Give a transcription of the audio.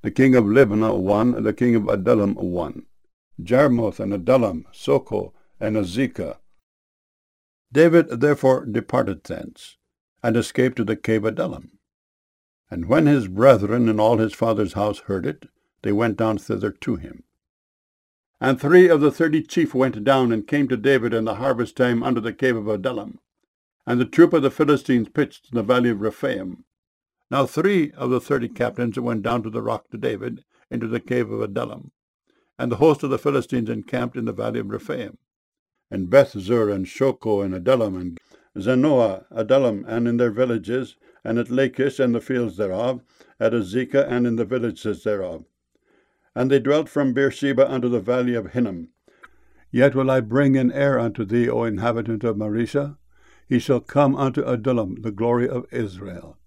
The king of Libnah 1, the king of Adullam 1. Jarmuth and Adullam, Soko and Azekah. David therefore departed thence, and escaped to the cave Adullam. And when his brethren and all his father's house heard it, they went down thither to him. And 3 of the 30 chief went down and came to David in the harvest time under the cave of Adullam. And the troop of the Philistines pitched in the valley of Rephaim. Now 3 of the 30 captains went down to the rock to David into the cave of Adullam. And the host of the Philistines encamped in the valley of Rephaim. And Bethzur and Shoko and Adullam and Zanoah, Adullam, and in their villages, and at Lachish and the fields thereof, at Azekah and in the villages thereof. And they dwelt from Beersheba unto the valley of Hinnom. Yet will I bring an heir unto thee, O inhabitant of Maresha. He shall come unto Adullam, the glory of Israel.